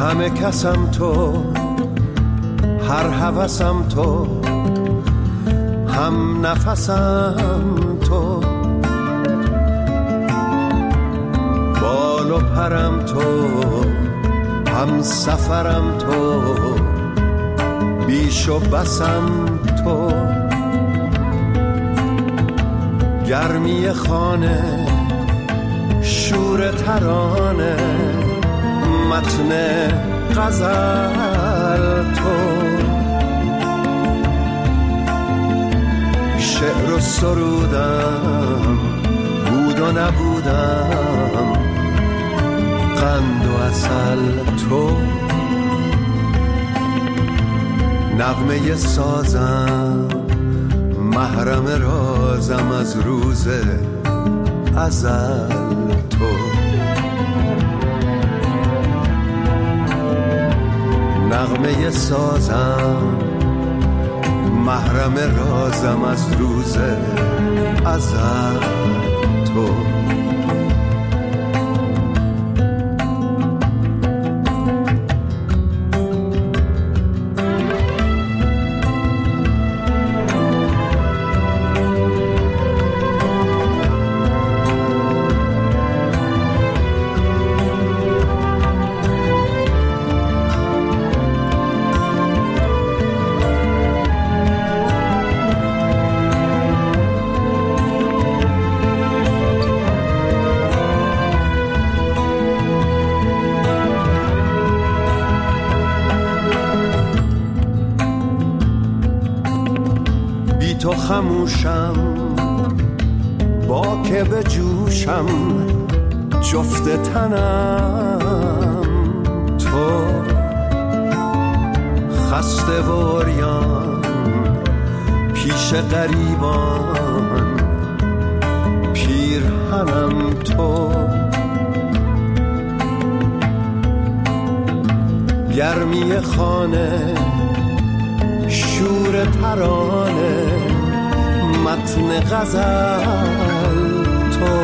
همه کسم تو، هر هوسم تو، هم نفسم تو، بال و پرم تو، هم سفرم تو، بیش و بسم تو، گرمی خانه، شور ترانه، متن غزل تو، شعر و سرودم، بود و نبودم، قند و عسل تو، نغمه سازم، محرم رازم از روز ازل تو، نغمه سازم، محرم رازم از روز ازل تو. تو خموشم، با که به جوشم، جفت تنم تو، خسته و عریان پیش غریبان، پیرهنم تو، گرمی خانه، شور ترانه، متن غزل تو،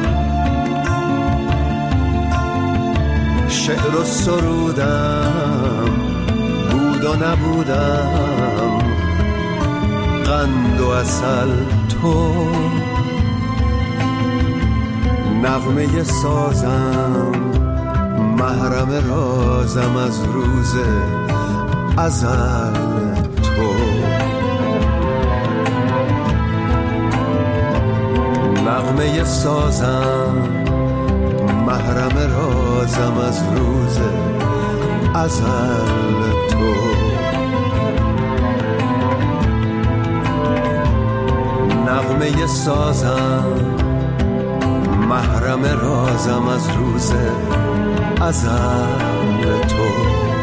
شعر و سرودم، بود و نبودم، قند و عسل تو، نغمه سازم، محرم رازم از روز ازل تو، نغمه سازم، محرم رازم از روز ازل تو، نغمه سازم، محرم رازم از روز ازل تو،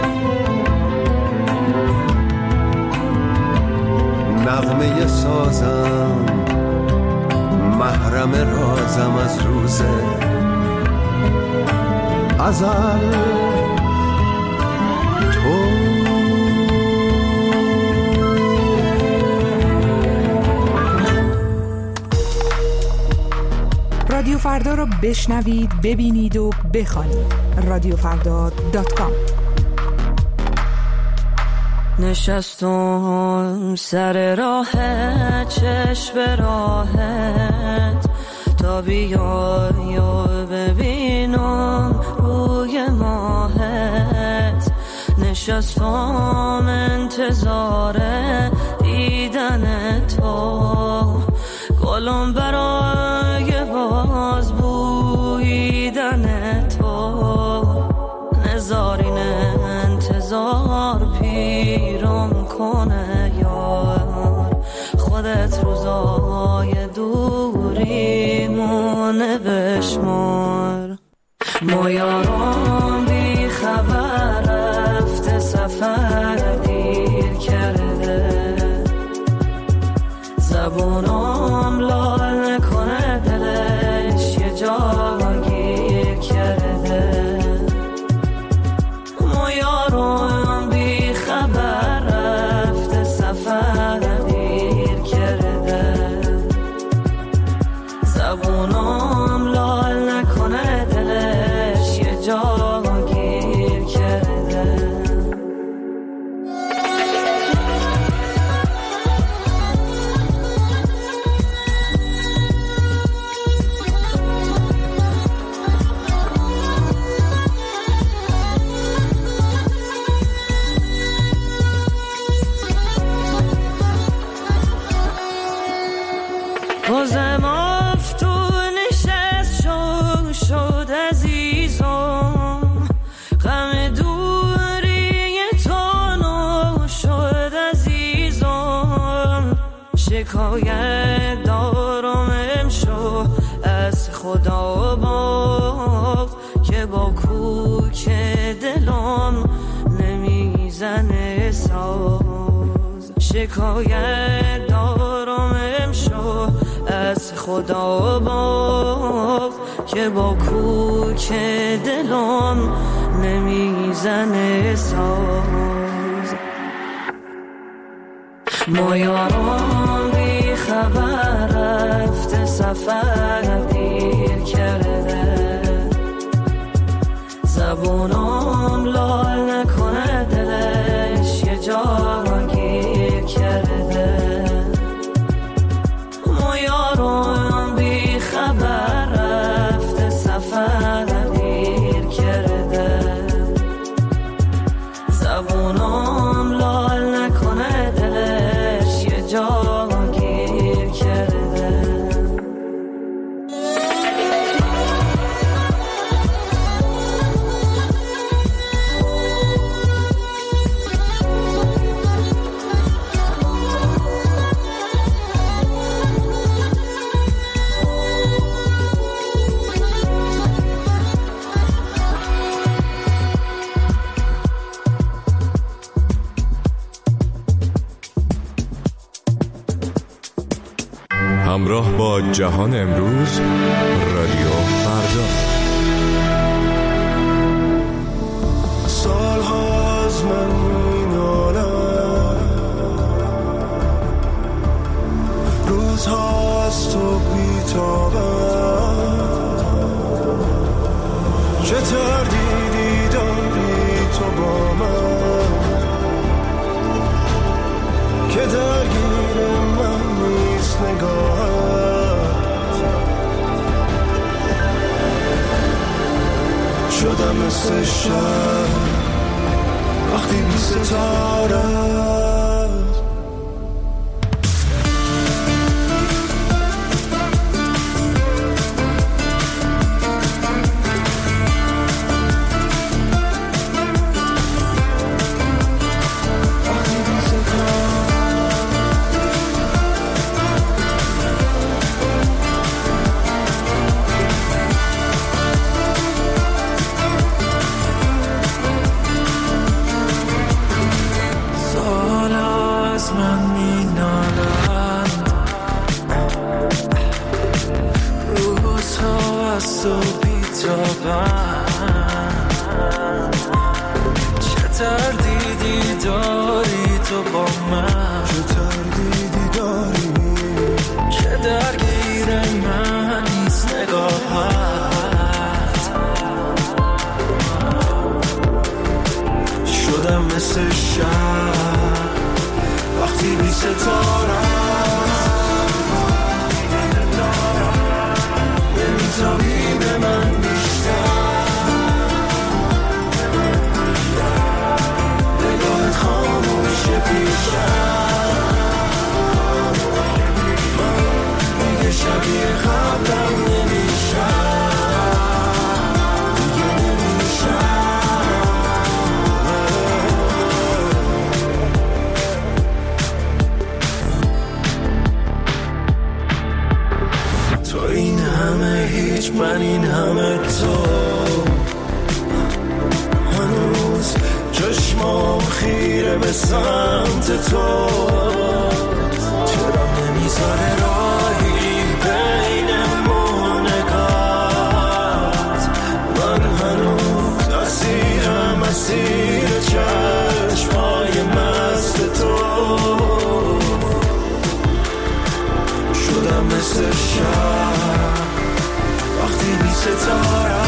نغمه سازم، محرم رازم از روز ازل تو. رادیو فردا رو بشنوید، ببینید و بخوانید. رادیوفردا.com. نشستم سر راه، چشم به راهت، تا بیای و ببینم روی ماهت. نشستم انتظار دیدن تو، گلم برای باز بویدن تو. نزارین انتظار پیرم کنه یار، خودت روزای دوریمونه بشمار. ما یاران بی خبر رفته سفر دیر کرده، زبونم لال نکنه دلش یه جا گیر کرده. ما یاران بی خبر رفته سفر دیر کرده، زبونم لال نکنه دلش یه جا شکایت دارم امشو از خدا باز که با کوک دلم نمیزنه ساز. شکایت دارم امشو از خدا باز که با کوک دلم نمیزنه ساز. ما یاران بی خبر رفته سفر دیر کرده، زبونم لال نکنه دلش یه جا گیر کرده. ما یاران بی خبر رفته سفر دیر کرده، زبونم لال نکنه دلش یه جا گیر کرده. همراه با جهان امروز، رادیو فردا. سالها از من مینالم، روزها از تو بیتابم، چه تردیدی داری تو با من که درگیر من نیست نگاهت. شدم مثل شب وقتی بی ستاره مثل شب وقتی بی ستاره نمیتابی به من بیشتر، نگاهت خاموشه پیشم، من دیگه شبیه قبلم نمیشم، دیگه نمیشم. این همه هیچ، من این همه تو، هنوز چشمام خیره به سمت تو، چرا نمیذاره راهی بین ما نگات، من هنوز اسیرم اسیر چشمای مست تو، شدم مثل شب وقتی بی ستاره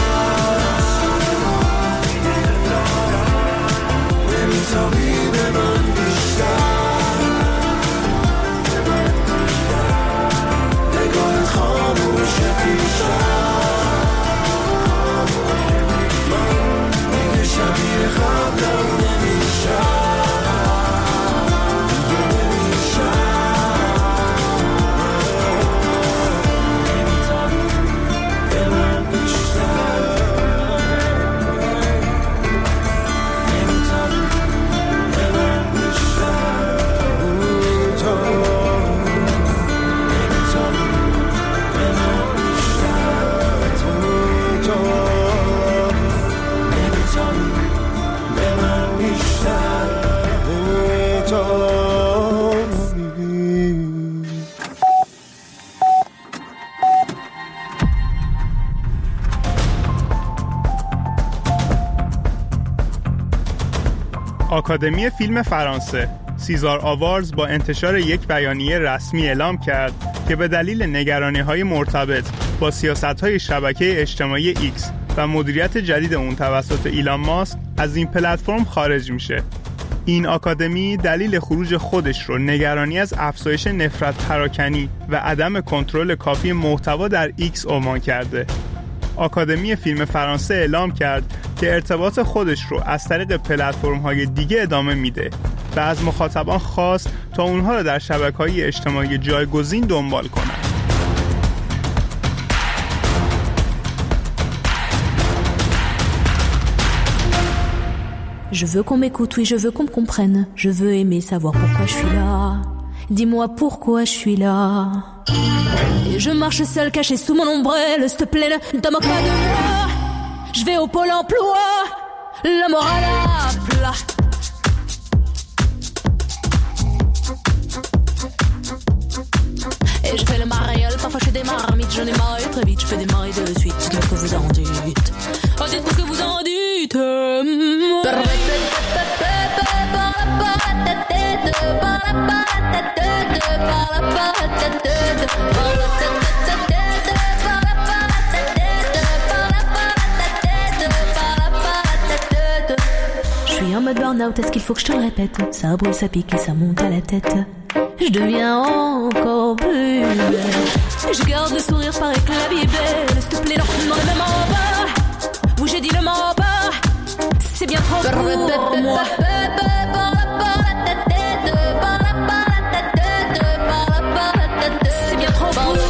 نمیتابی به من بیشتر، آکادمی فیلم فرانسه سیزار آوارز با انتشار یک بیانیه رسمی اعلام کرد که به دلیل نگرانی‌های مرتبط با سیاست‌های شبکه اجتماعی ایکس و مدیریت جدید اون توسط ایلان ماسک از این پلتفرم خارج میشه. این آکادمی دلیل خروج خودش رو نگرانی از افزایش نفرت پراکنی و عدم کنترل کافی محتوا در ایکس عنوان کرده. آکادمی فیلم فرانسه اعلام کرد که ارتباط خودش رو از طریق پلتفرم‌های دیگه ادامه میده و از مخاطبان خواست تا اونها رو در شبکه‌های اجتماعی جایگزین دنبال کنند. Je veux qu'on m'écoute, oui, je veux qu'on me comprenne. Je veux aimer savoir pourquoi je suis là. Dis-moi pourquoi je suis là. Et je marche seule, cachée sous mon ombrelle. S'il te plaît, ne te moque pas de moi. Je vais au pôle emploi, la morale à plat. Et je fais le mariole, parfois je fais des marmites. J'en ai marre très vite, je fais démarrer de suite. Dites-moi ce que vous en dites. Oh, dites-moi ce que vous en dites. Je suis en mode burn-out, est-ce qu'il faut que je te le répète? Ça brûle, ça pique et ça monte à la tête. Je deviens encore plus belle. Je garde le sourire, paraît que la vie est belle. S'il te plaît, non, non, le même en bas. Oui, j'ai dit le mot en bas. C'est bien trop pour moi. C'est bien trop pour moi.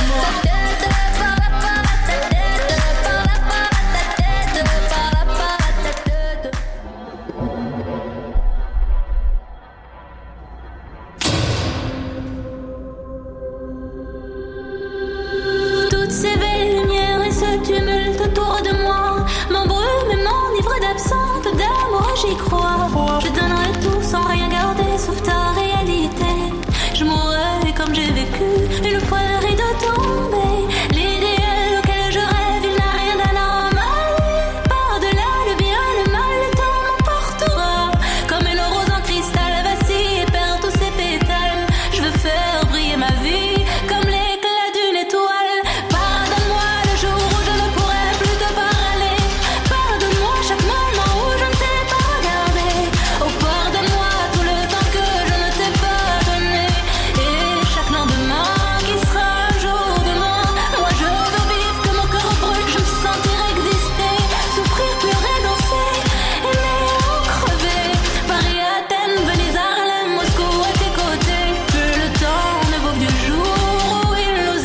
Toutes ces belles lumières et ce tumulte autour de moi m'embrume et m'enivre d'absence, d'amour, j'y crois. Je donnerai tout sans rien garder sauf ta réalité. Je mourrai comme j'ai vécu une fois le rideau tombé. L'idéal auquel je rêve, il n'a rien d'anormal. Par-delà le bien, le mal, le temps m'emportera. Comme une rose en cristal vacille et perd tous ses pétales. Je veux faire briller ma vie comme l'éclat d'une étoile. Pardonne-moi le jour où je ne pourrai plus te parler. Pardonne-moi chaque moment où je ne t'ai pas regardé. Oh, pardonne-moi tout le temps que je ne t'ai pas donné. Et chaque lendemain qui sera un jour demain. Moi je veux vivre que mon cœur brûle, je me sentir exister. Souffrir, pleurer, danser, aimer ou crever. Paris, Athènes, Venise, Harlem, Moscou à tes côtés. Que le temps ne vaut que du jour où il nous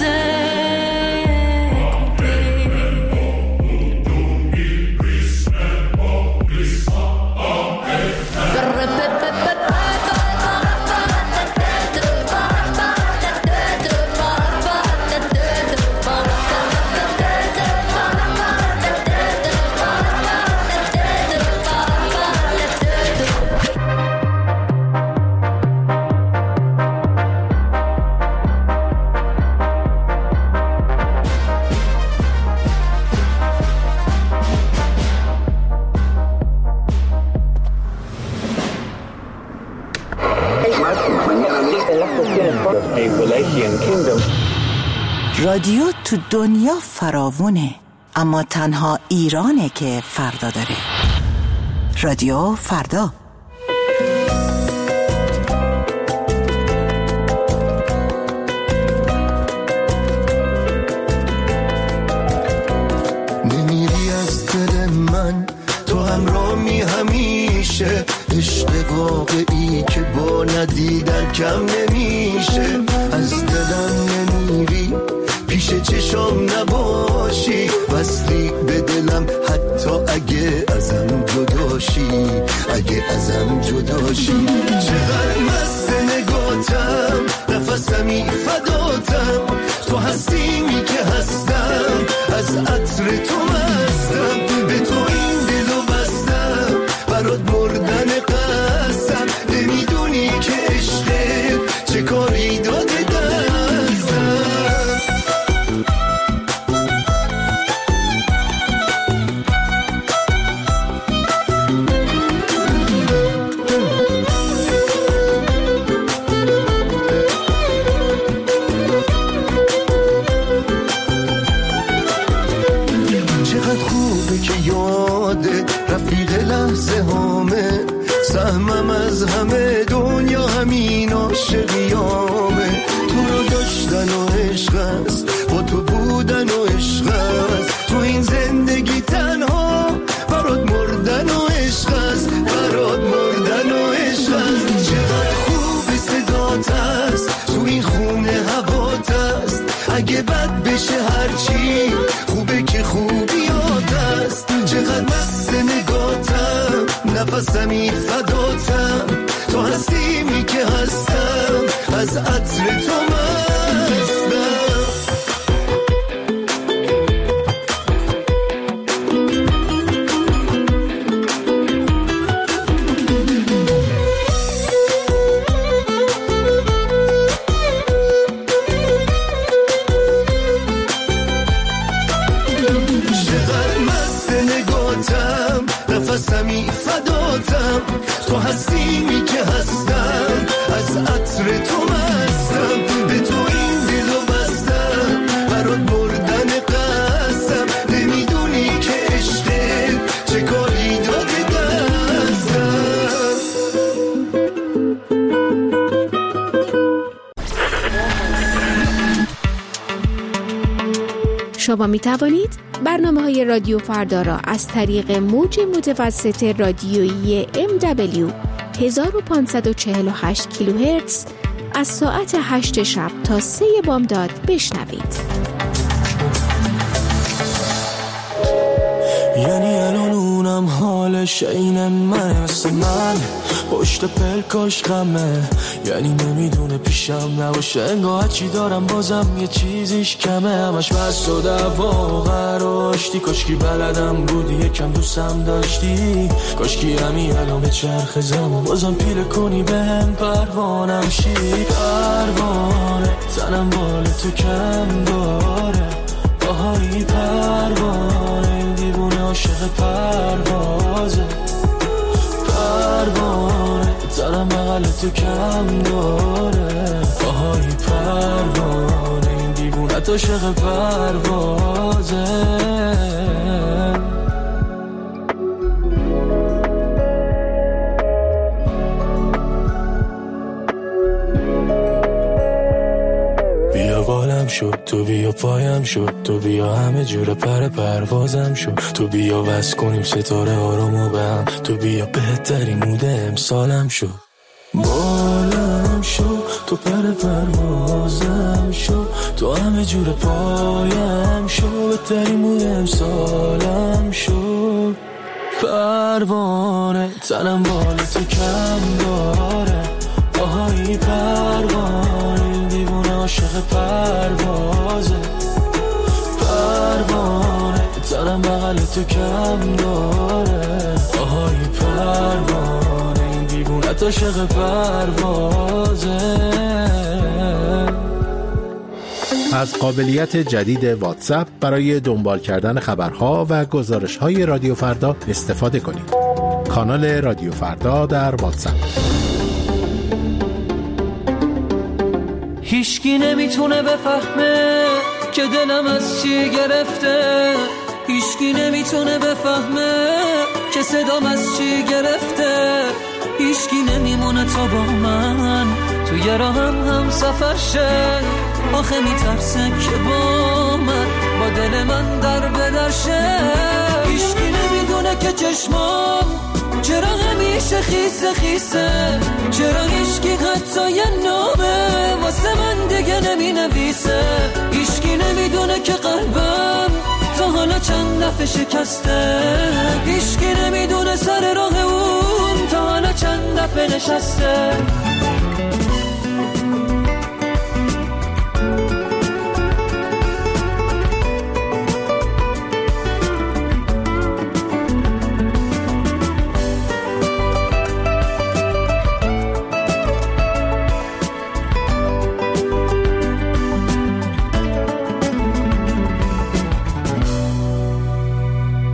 رادیو تو دنیا فراوونه، اما تنها ایرانه که فردا داره. رادیو فردا. نمیری از دل من، تو همراهی همیشه. عشق واقعی که با ندیدن کم نمیشه. از دلم نمیری، پیش چشام نباشی. وصلی به دلم حتی اگه ازم جداشی. اگه ازم جداشی. چقدر مست نگاتم، نفسمی فداتم. تو هستیمی که هستم، از عطر تو مستم. به تو این دلو بستم، برات مردن قسم. نمیدونی که عشقت چه کاری داده دستم. اعتماده، رفیق لحظه هامه، سهمم از همه دنیا همین عاشقیامه. تو رو داشتن و عشق است، با تو بودن و عشق است، تو این زندگی تنها برات مردن و عشق است، برات مردن و عشق است. چقدر خوب صدات است، تو این خونه هوات است، اگه بد بشه هرچی خوبه که خوبیات است. چقدر مست نگاتم، نفسمی فداتم، تو هستیمی که هستم، از عطر تو مستم. نفسمی فداتم، تو هستیمی که هستم، از عطر تو مستم. به تو این دلو بستم، برات بردن قسم، نمیدونی که عشقت چه کاری داده دستم. شما می توانید برنامه‌های رادیو فردا را از طریق موج متوسط رادیویی MW 1548 کیلوهرتز از ساعت 8 شب تا 3 بامداد بشنوید. یعنی الان اونم حالش عین من، مثل من پشت پلکاش غمه، یعنی نمیدونه پیشم نباشه، انگاه چی دارم بازم یه چیزیش کمه، همش بس و دعوا قراشتی، کاشکی بلدم بودی یکم دوستم داشتی، کاشکی همین الان به چرخ زمان بازم پیله کنی بهم پروانم شی. پروانه تنم بال تو کم داره، آهای پروانه این دیوونه عاشق پروازه، پروانه تنم بغل تو کم داره، آهای پروانه این دیوونه عاشق پروازه. بالم شد تو بیا، پایم شد تو بیا، همه جور پروازم شد تو بیا، وصل کنیم ستاره آرامو به هم، تو بیا بهترین مود امسالم شد. بالم شد تو پروازم شد تو، همه جور پایم شد بهترین مود امسالم شد. پروانه تنم بال تو کم داره، آهای پروانه عاشق پروازه، پروانه تنم بغل تو کم داره، آهای پروانه این دیوونت عاشق پروازه. از قابلیت جدید واتساپ برای دنبال کردن خبرها و گزارش‌های رادیو فردا استفاده کنید. کانال رادیو فردا در واتساپ. هیچکی نمیتونه بفهمه که دلم از چی گرفته، هیچکی نمیتونه بفهمه که صدام از چی گرفته، هیچکی نمیمونه تا با من توی راهم هم سفر شه، آخه میترسه که با من با دل من در بدرشه. هیچکی نمیدونه که چشمام چرا همیشه خیسه خیسه، چرا هیچکی حتی یه نامه واسه من دیگه نمی نویسه، هیچکی نمیدونه که قلبم تا حالا چند دفعه شکسته، هیچکی نمیدونه سر راه اون تا حالا چند دفعه نشسته.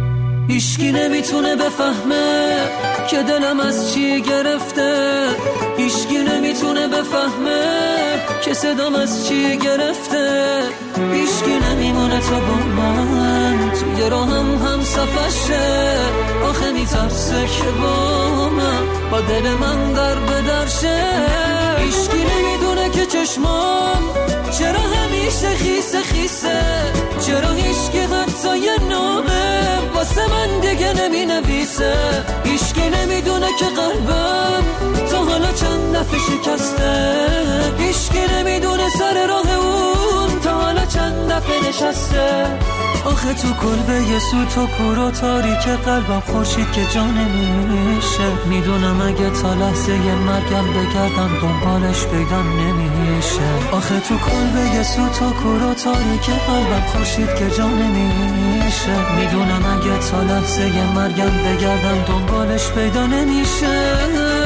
هیچکی نمیتونه بفهمه که دلم از چی گرفته، هیچکی نمیتونه بفهمه که صدام از چی گرفته. هیچکی نمیمونه تا با من توی راهم سفشه. آخه میترسه که با من با دل من در بدرشه. هیچکی نمیدونه که چشمام چرا همیشه خیسه خیسه. چرا هیچکی حتی یه نامه واسه من دیگه نمی نویسه. هیچکی نمیدونه که قلبم تا حالا چند دفعه شکسته. هیچکی نمیدونه سر راه اون تا حالا چند دفعه نشسته. آخه تو کلبه یه سوت و کور و تاریک قلبم خورشید که جا نمیشه. میدونم اگه تا لحظه یه مرگم بگردم دنبالش پیدا نمیشه. آخه تو کلبه یه سوت و کور و تاریک قلبم خورشید که جا نمیشه. میدونم اگه تا لحظه یه مرگم بگردم دنبالش پیدا نمیشه.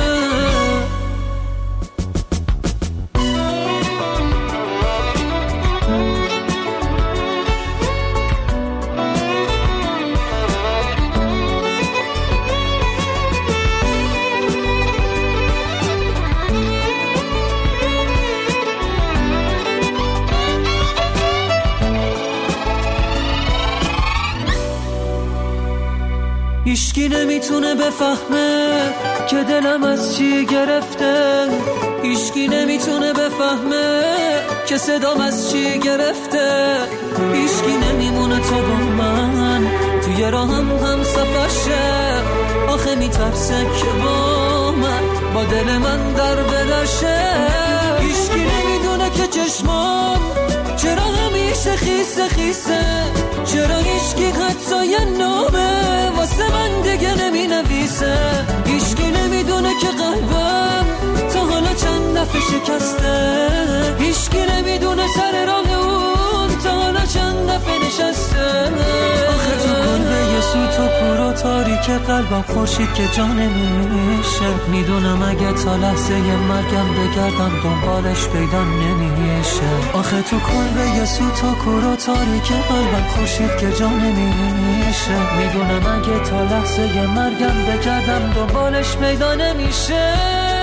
هیچکی نمیتونه بفهمه که دلم از چی گرفته. هیچکی نمیتونه بفهمه که صدام از چی گرفته. هیچکی نمیمونه تا با من توی راهم سفشه. آخه میترسه که با من با دل من در بدرشه. هیچکی نمیدونه که چشمام چرا همیشه خیسه خیسه. چرا هیچکی حتی یه نامه واسه من دیگه نمی نویسه. هیچکی نمیدونه که قلبم تا حالا چند دفعه شکسته. هیچکی نمیدونه سر راه اون تا حالا چند دفعه نشسته. آخه تو کلبه یه سوت و کور و تاریک قلبم خورشید که جا نمیشه. میدونم اگه تا لحظه یه مرگم بگردم دنبالش پیدا نمیشه. آخه تو کلبه یه سوت و کور و تاریک قلبم خورشید که جا نمیشه. میدونم اگه تا لحظه یه مرگم بگردم دنبالش پیدا نمیشه.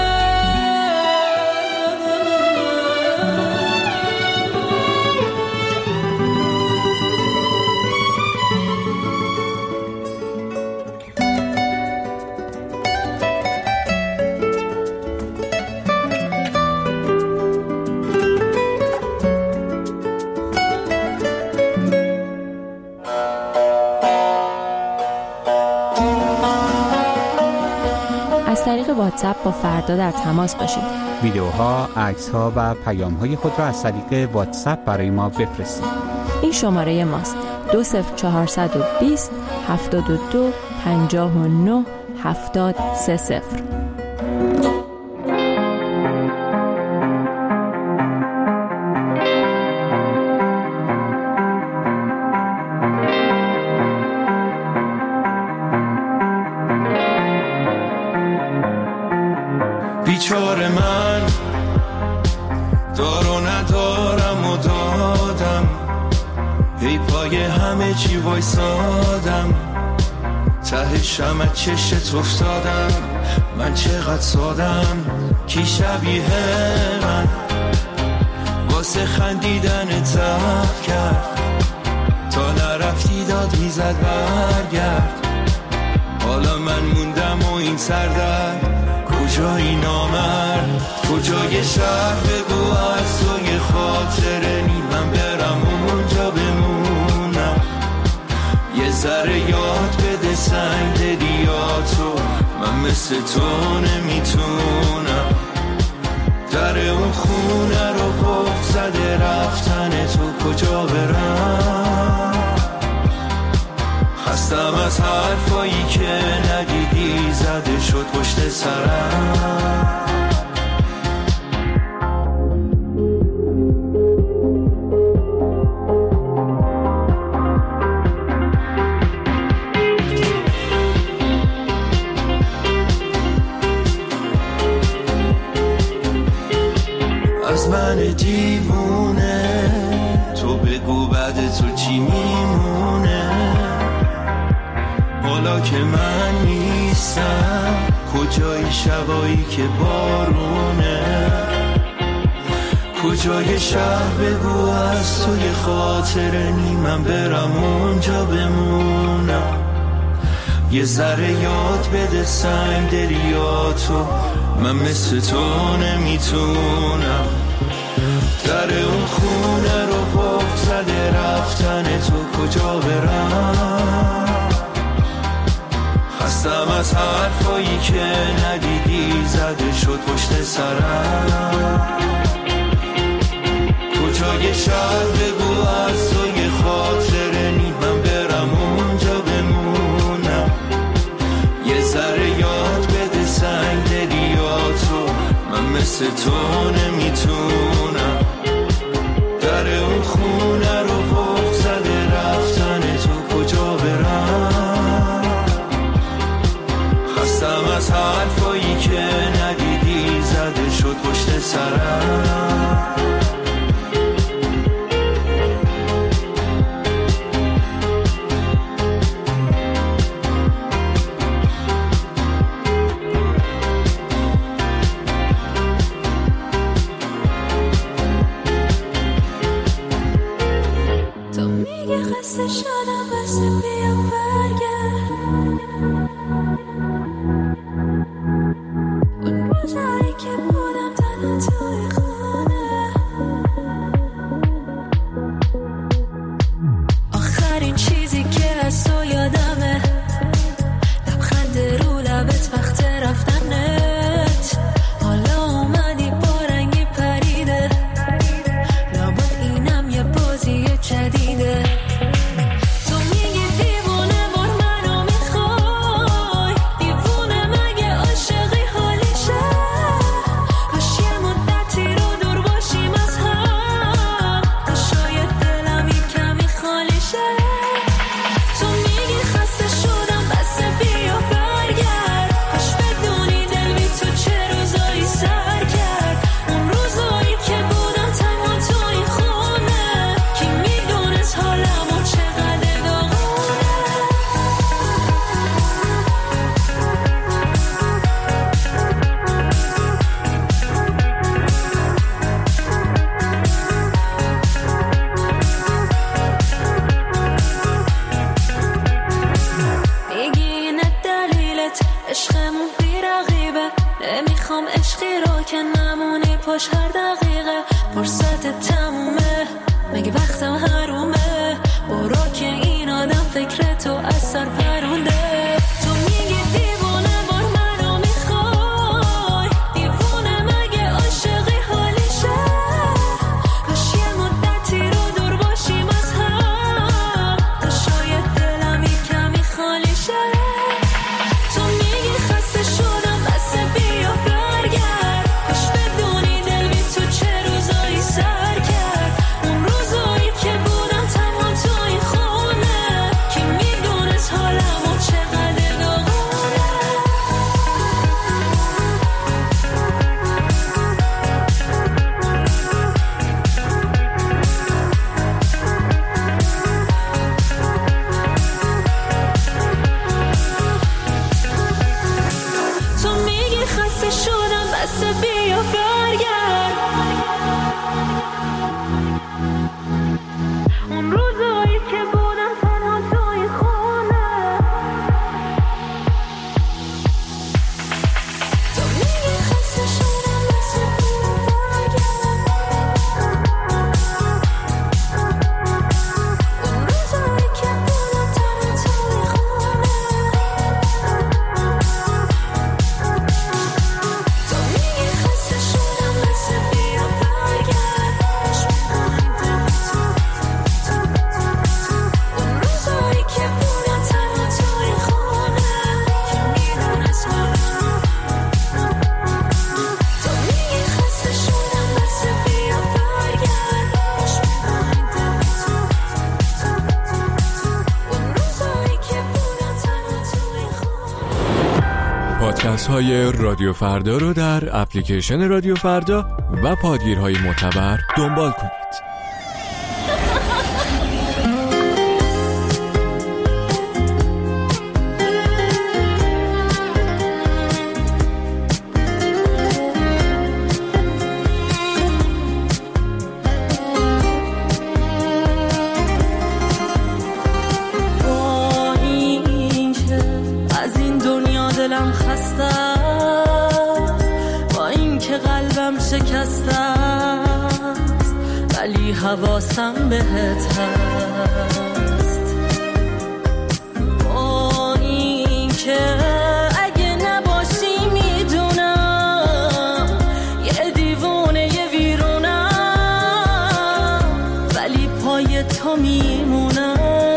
واتساپ با فردا در تماس باشید. ویدیوها، عکس‌ها و پیام‌های خود را از طریق واتساپ برای ما بفرستید. این شماره ماست: 20420 72 59 7030. بیچاره من دارو ندارم و دادم، هی پای همه چی وایسادم، ته شمع چشت افتادم، من چقدر سادم، کی شبیه من واسه خندیدن ضعف کرد، تا نرفتی داد میزد برگرد، حالا من موندم و این سردرد، کجایی نامرد، کجای شهر بگو از توی خاطره نی، من برم اونجا بمونم، یه ذره یاد بده سنگ دلیاتو، من مثل تو نمیتونم، در اون خونه رو قفل زده رفتن تو، کجا برم، خستم از حرفایی که ندیدی زده شد پشت سرم. از من دیوونه تو بگو بعد تو چی میمونه، حالا که من نیستم نیستم، کجای شبایی که بارونه، کجای شهر بگو از توی خاطر نیمم برم اونجا بمونم، یه ذره یاد بده سنگ دریاتو، من مثل تو نمیتونم، در اون خونه رو قفل زده رفتن تو، کجا برم، خستم از حرفایی که ندیدی زده شد پشت سرم، کجای شهر بگو از توی خاطر نیمم برم اونجا بمونم، یه ذره یاد بده سنگ دریاتو، من مثل تو نمیتونم، در اون خونه رو قفل زده رفتن تو، کجا برم، خستم از حرفایی که ندیدی زده شد پشت سرم. پادکست های رادیو فردا رو در اپلیکیشن رادیو فردا و پادگیرهای معتبر دنبال کنید. از این دنیا دلم خسته است، با این که قلبم شکسته است، ولی حواسم بهت هست. با این که اگه نباشی میدونم یه دیوونه یه ویرونم، ولی پای تو میمونم.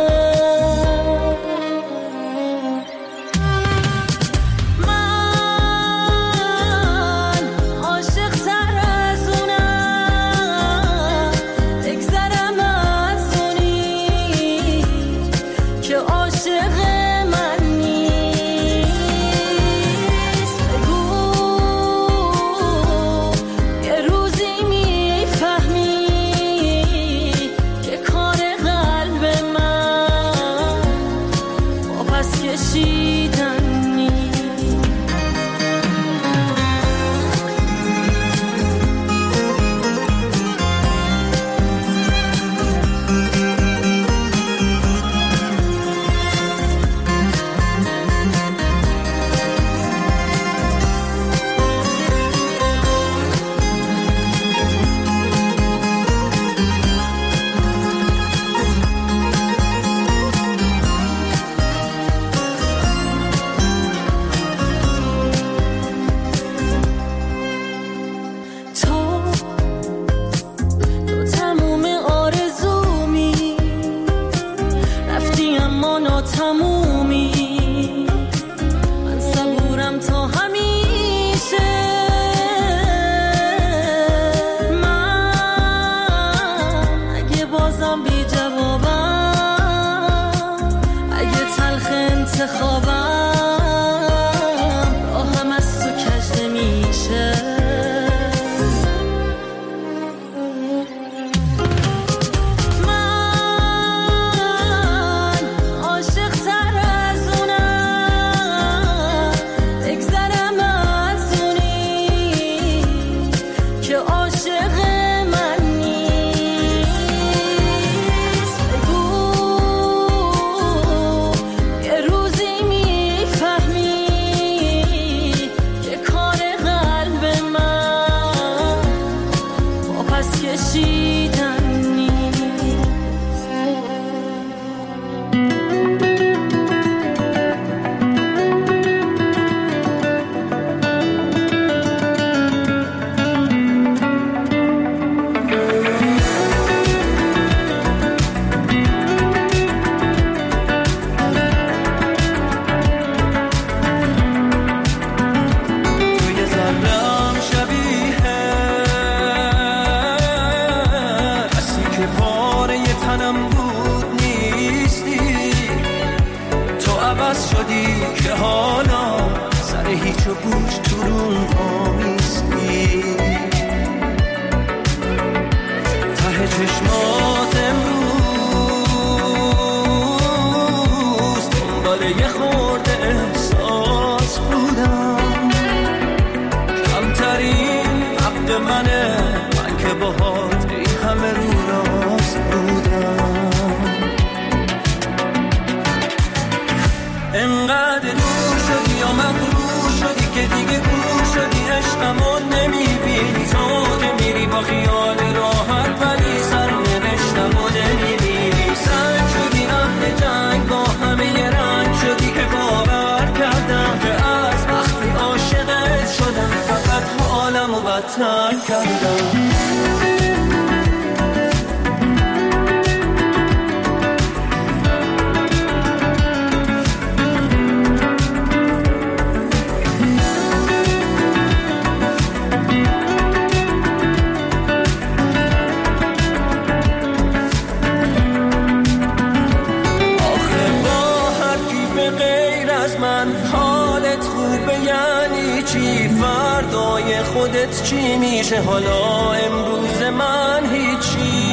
خودت چی میشه حالا امروز من هیچی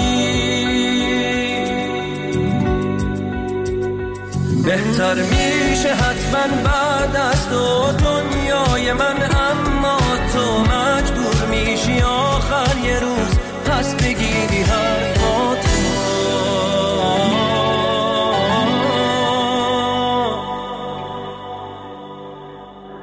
بهتر میشه حتما بعد از تو دنیای من اما تو مجبور میشی آخر یه روز پس بگیری حرفات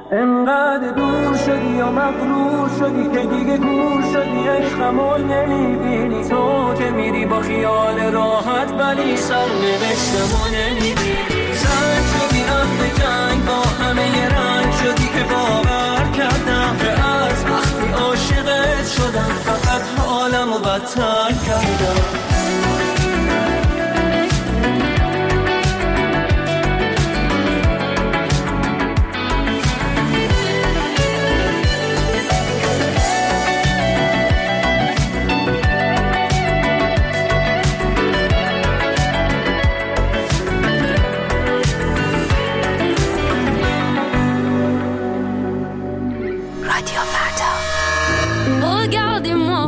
انقدر دور شدی یا مغرور شدی که دیگه کور شدی عشقمو نمیبینی تو که میری با خیال راحت ولی سرنوشتمو نمیبینی زن شدی اهل جنگ با همه رنگ شدی که باور کردم که از وقتی عاشقت شدم فقط حالمو بدتر کردم Regardez-moi,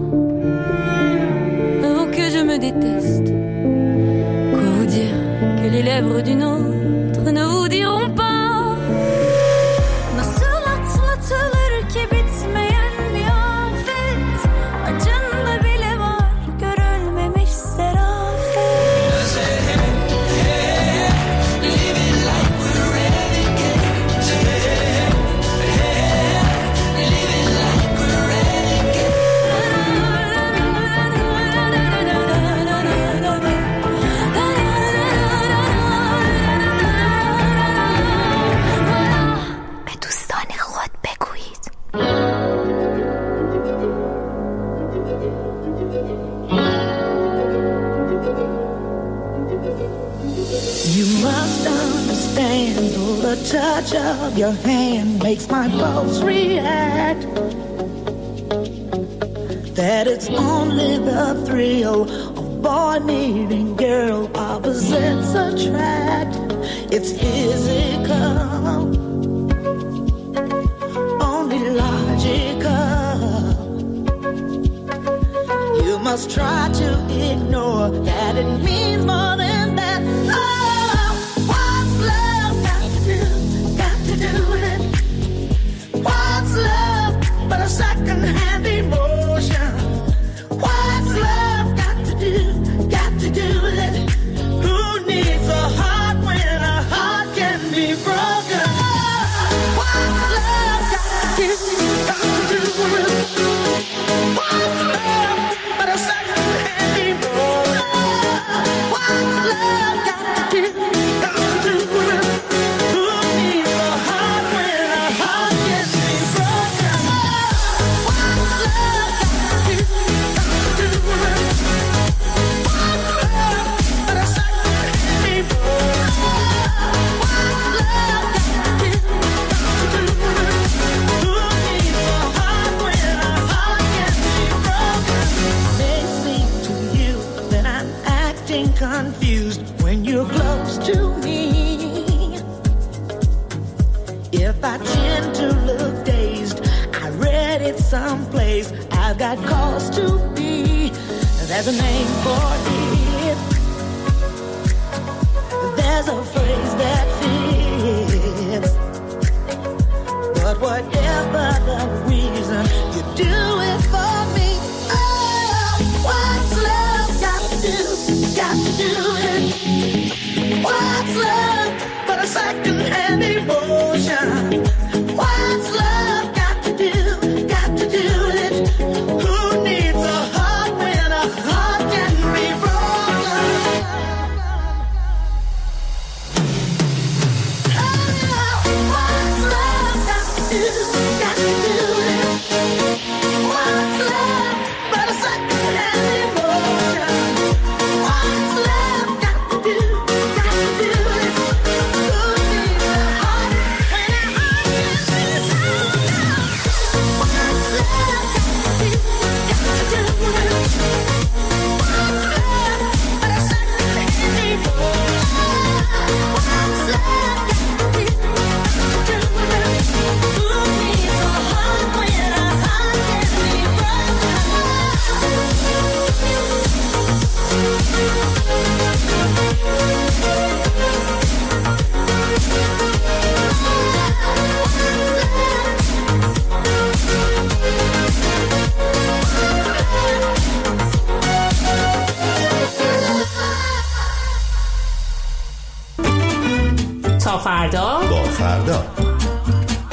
oh que je me déteste. Quoi vous dire que les lèvres d'une autre ne vous diront pas. Nasıl atlatılır ki bitmeyen bir afet. Acında bile var görülmemiş serafet. Living like we're renegades. Living like we're renegades. به دوستان خود بگویید. You must understand, the touch of your hand makes my pulse react. That it's only the thrill of boy meeting girl opposites attract. It's physical, only logical. You must try to ignore that it means more than that. Oh, what's love got to do? Got to do with it. What's love but a second-hand emotion? What's love got to do? Got to do with it. Who needs a heart when a heart can be broken? What's love got to do? Got to do with it. What's love but a second-hand emotion? What's love got to do? Got to do with it. Who needs a heart when a heart can be broken? What's love got to do? Got to do with it. What's love but a second-hand emotion? What's love got to do? Got to do with it. Who needs a heart when a heart can be broken? May seem to you that I'm acting confused when you're close to me. If I tend to look dazed, I read it someplace. I've got cause to be. There's a name for it. There's a phrase that fits. But whatever the reason, you do it for me. Oh, what's love got to do? Got to do it. What's love but a second-hand emotion? What's love got to do? Got to do it. Who needs a heart when a heart can be broken? Oh, what's love got to do? Got to do it. What's love but a second-hand emotion? What's love got to do? Got to do it. Who needs a heart when a heart can be broken? What's love got to do? Got to do it. What's love but a second-hand emotion? What's love got to do? Got to do it. Who needs a heart when a heart can be broken? تا فردا با فردا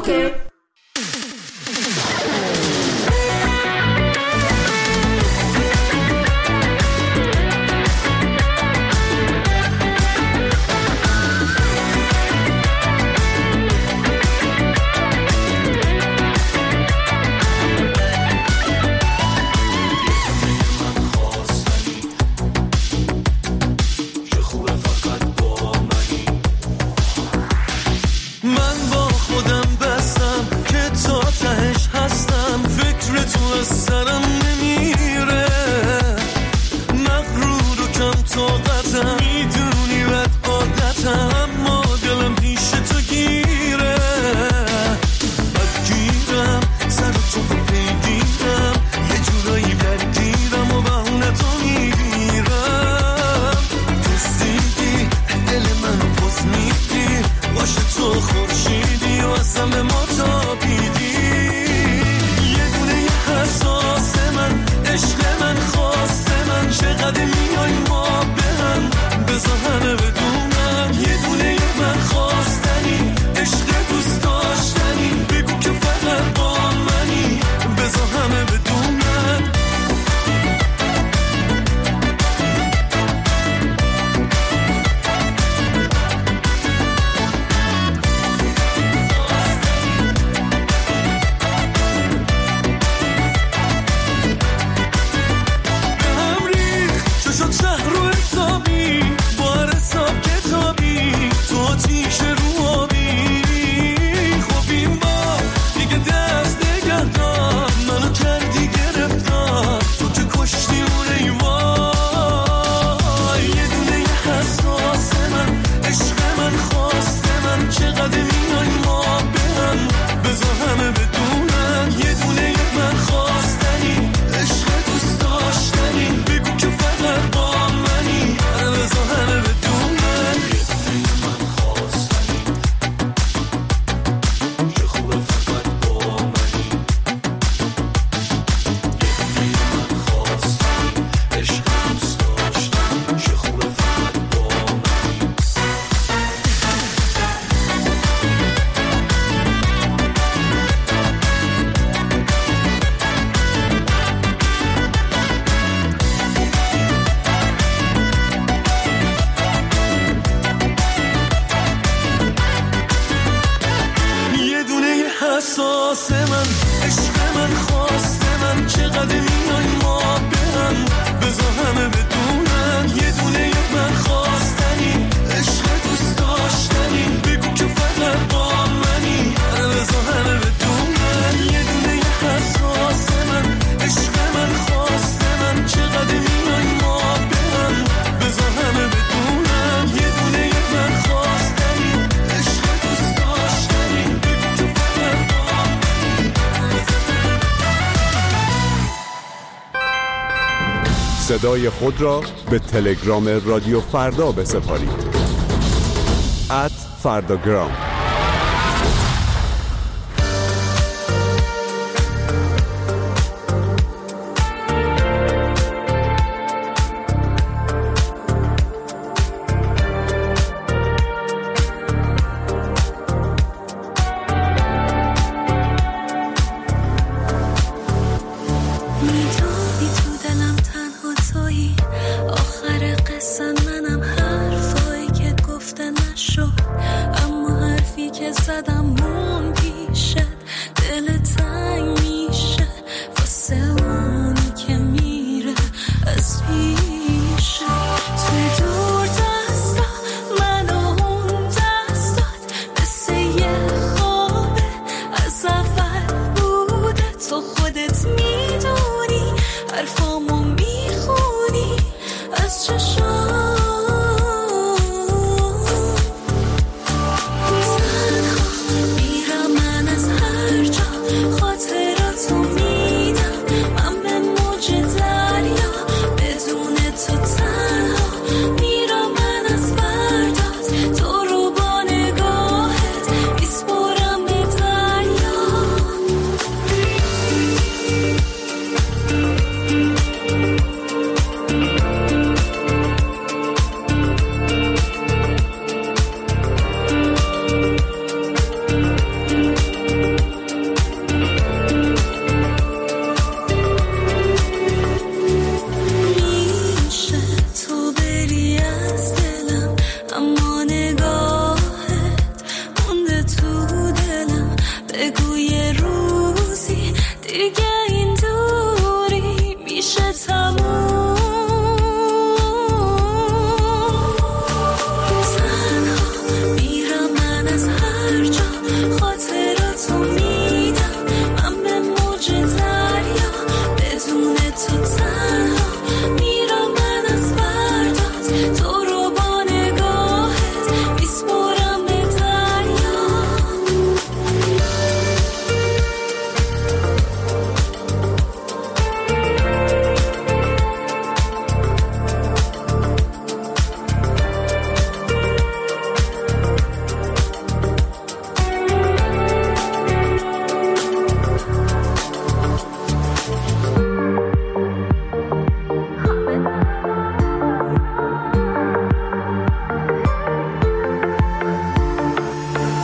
حساس من، عشق من، خواست من، چقدر میای ما به هم، بذار همه بدونن یه دونه من خواستنی، عشق دوست داشتنی، بگو که فقط با منی، بذار همه بدونن یه دونه حساس من، عشق من، خواست من، چقدر میای ما به هم، بذار همه بدونن یه دونه من خواستنی، عشق دوست داشتنی، بگو که فقط با منی. صدای خود را به تلگرام رادیو فردا بسپارید. @فرداگرام. میرم من از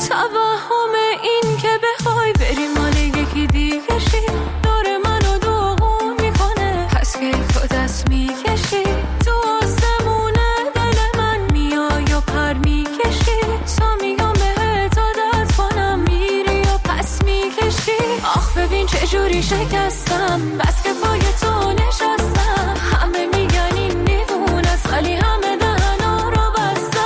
توهم این که بخوای بری مال یکی دیگه شی دور منو دوغون میکنه. پس که تو دست میکشی تو آسمونه دل من میای یا پر میکشی تا میگم بهت عادت کنم میری یا پس میکشی. آخ ببین چجوری شکستم بس که پای تو نشستم. همه میگن این دیوونه است ولی همه دهنا رو بستم.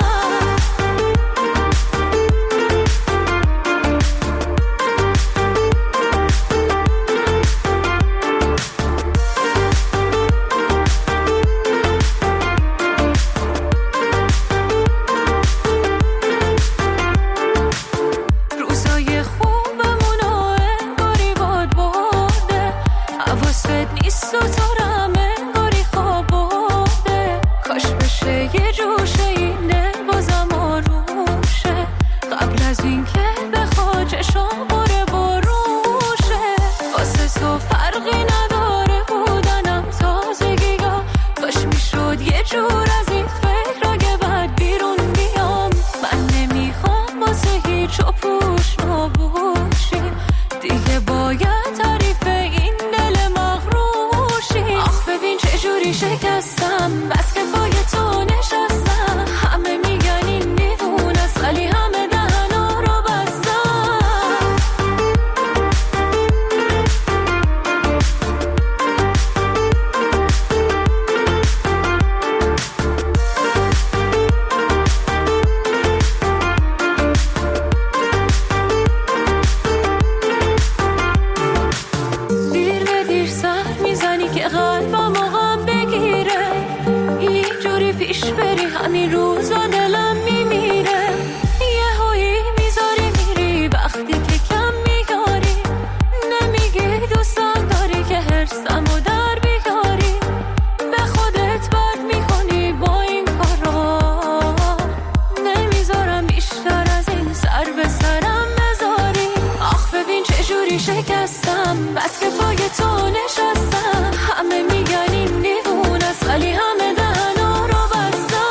روزای خوبمونو انگاری باد برده. حواست نیست و تو رو هم انگاری خواب برده. کاش بشه یه جوشه این دل بازم آروم شه قبل از این که بخواد چشم بره بروشه. واسه تو فرقی نداره بودنم تازگی ها. کاش میشد یه جور از این فکر که بعد بیرون بیام. من نمیخوام واسه هیچ و پوش نباشیم دیگه. باید تعریف این دل مغروشی. آخ ببین چجوری شکستم بس که پای تو نشستم. همه میگن این دیوونه است ولی همه دهنا رو بستم. دیر به دیر سر میزنی که قلبم غم بگیره. اینجوری پیش بری همین روزا دلم میمیره. یه هایی میذاری میری وقتی که کم میگاری. نمیگی دوستم داری که هرسم و در بیاری. به خودت بد میکنی با این کارا. نمیذارم بیشتر از این سر به سرم بذاری. آخ ببین چجوری شکستم بس که پای تو نشستم. همه میگن این دیوونه است ولی همه دهنا رو بستم.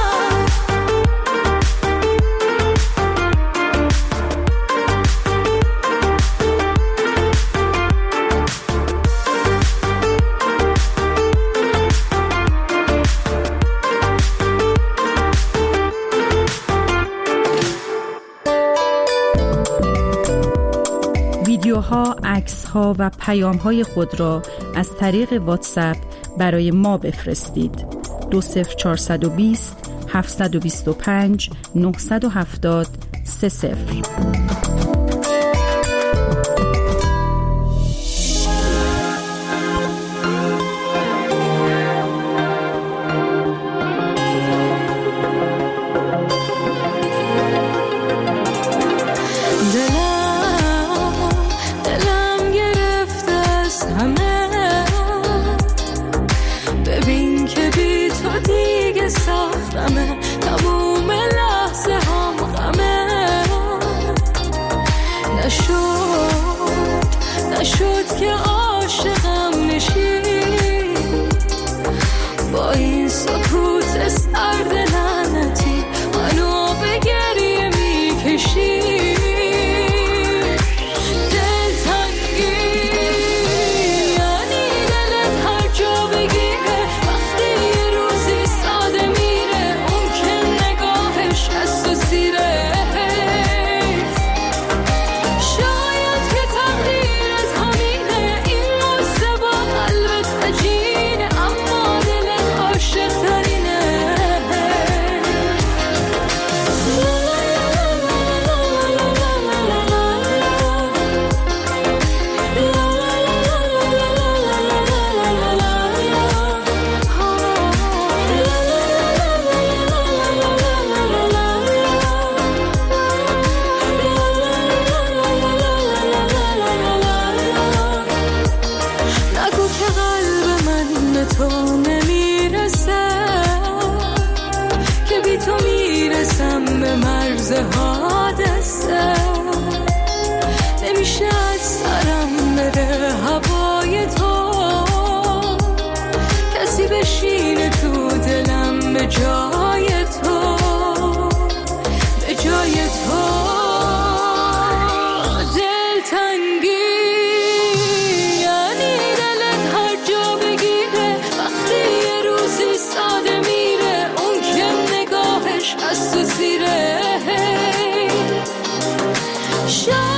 ویدیوها، عکس‌ها و پیام‌های خود را از طریق واتساپ برای ما بفرستید. 20420 725 970 30. دلم گرفته از همه. ببین که بی تو دیگه سختمه. تموم لحظه هم غمه. نشد که عاشقم نشی. با این سکوت سرد لعنتی منو به گریه میکشی. حادثه نمیشه از سرم بره هوای تو. کسی بشینه تو دلم به جای تو، به جای تو. شاید